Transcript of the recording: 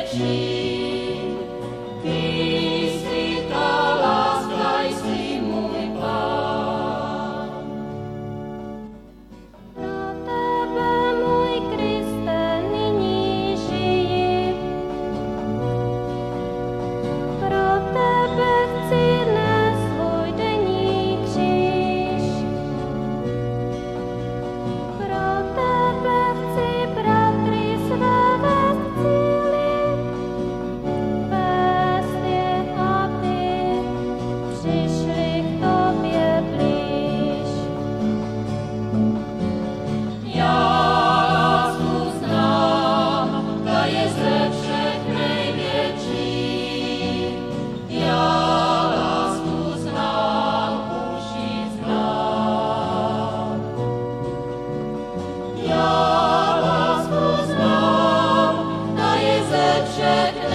největší. Ty jsi ta láska, jsi můj Pán. Pro tebe, můj Kriste, nyní žiji. Pro tebe chci nést svůj denní kříž. Pro tebe chci bratry své vést k cíli. Vést je, aby přišli k tobě blíž. Já lásku znám, ta je ze všech největší. Já lásku znám, už ji znám. Já lásku znám, ta je ze všech